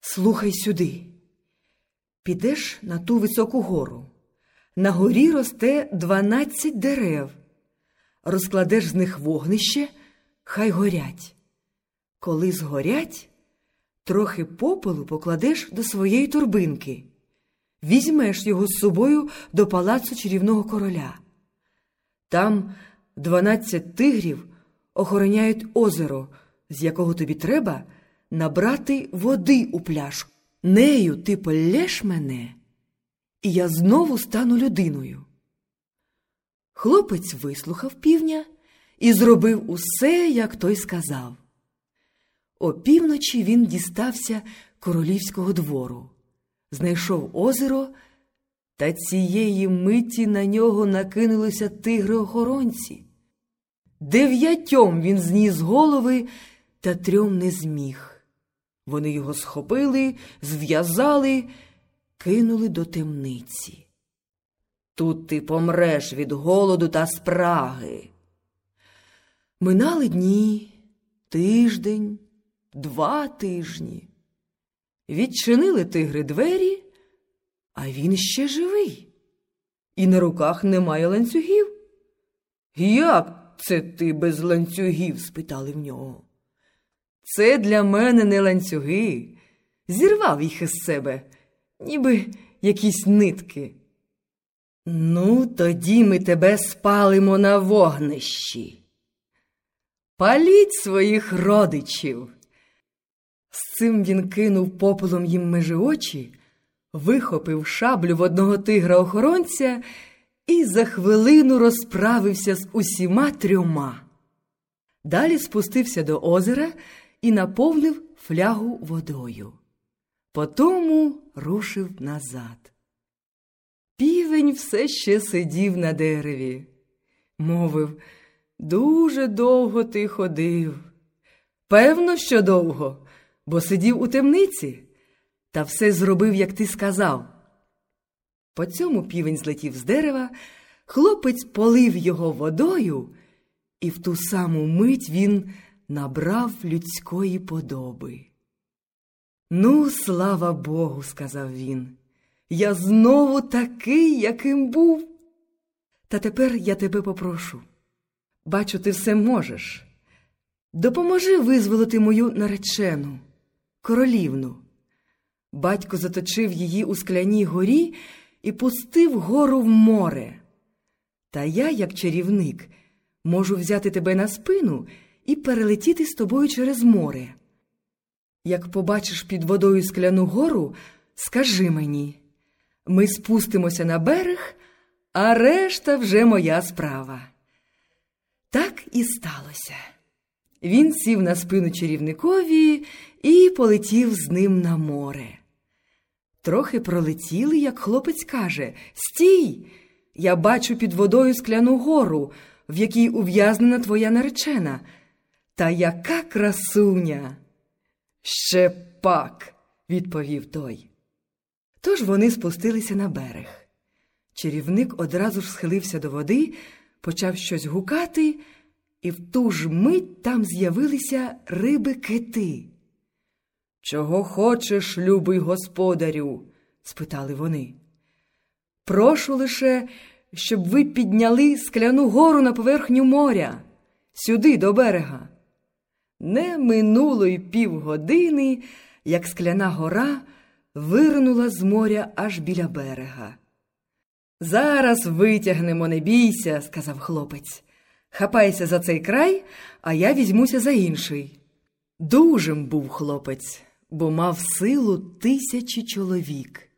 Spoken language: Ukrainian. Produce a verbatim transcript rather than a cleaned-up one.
Слухай сюди. Підеш на ту високу гору. На горі росте дванадцять дерев. Розкладеш з них вогнище, хай горять. Коли згорять, трохи попелу покладеш до своєї торбинки. Візьмеш його з собою до палацу чарівного короля. Там дванадцять тигрів охороняють озеро, з якого тобі треба набрати води у пляшку. Нею ти поллєш мене, і я знову стану людиною. Хлопець вислухав півня і зробив усе, як той сказав. Опівночі він дістався королівського двору, знайшов озеро, та цієї миті на нього накинулися тигри-охоронці. Дев'ятьом він зніс голови, та трьом не зміг. Вони його схопили, зв'язали, кинули до темниці. Тут ти помреш від голоду та спраги. Минали дні, тиждень, два тижні. Відчинили тигри двері, а він ще живий. І на руках немає ланцюгів. «Як це ти без ланцюгів?» – спитали в нього. «Це для мене не ланцюги. Зірвав їх із себе, ніби якісь нитки». «Ну, тоді ми тебе спалимо на вогнищі. Паліть своїх родичів». З цим він кинув попелом їм межи очі, вихопив шаблю в одного тигра-охоронця і за хвилину розправився з усіма трьома. Далі спустився до озера і наповнив флягу водою. Потому рушив назад. Півень все ще сидів на дереві. Мовив: «Дуже довго ти ходив». «Певно, що довго, бо сидів у темниці, та все зробив, як ти сказав». По цьому півень злетів з дерева, хлопець полив його водою, і в ту саму мить він набрав людської подоби. «Ну, слава Богу», – сказав він, – «я знову такий, яким був. Та тепер я тебе попрошу. Бачу, ти все можеш. Допоможи визволити мою наречену, королівну». Батько заточив її у скляній горі і пустив гору в море. Та я, як чарівник, можу взяти тебе на спину і перелетіти з тобою через море. Як побачиш під водою скляну гору, скажи мені. Ми спустимося на берег, а решта вже моя справа. Так і сталося. Він сів на спину чарівникові і полетів з ним на море. Трохи пролетіли, як хлопець каже: «Стій! Я бачу під водою скляну гору, в якій ув'язнена твоя наречена. Та яка красуня!» «Ще пак!» – відповів той. Тож вони спустилися на берег. Чарівник одразу ж схилився до води, почав щось гукати, і в ту ж мить там з'явилися риби-кити. «Чого хочеш, любий господарю?» – спитали вони. «Прошу лише, щоб ви підняли скляну гору на поверхню моря, сюди, до берега». Не минуло й півгодини, як скляна гора виринула з моря аж біля берега. «Зараз витягнемо, не бійся», – сказав хлопець. «Хапайся за цей край, а я візьмуся за інший». Дужим був хлопець, бо мав силу тисячі чоловік.